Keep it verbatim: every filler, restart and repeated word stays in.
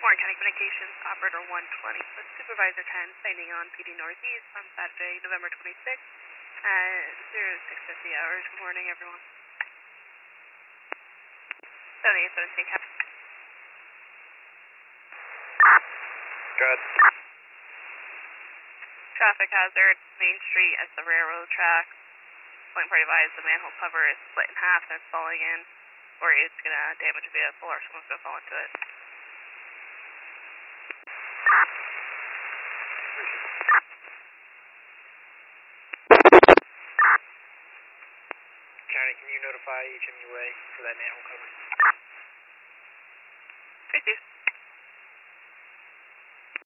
Warren County Communications, Operator one twenty, with Supervisor ten, signing on P D Northeast on Saturday, November twenty-sixth at zero six fifty hours. Good morning, everyone. seventy-eight seventeen, Captain. Good. Traffic hazard, Main Street at the railroad track. Point part advised, the manhole cover is split in half and it's falling in, or it's going to damage a vehicle or someone's going to fall into it. County, can you notify H M U A for that manhole cover?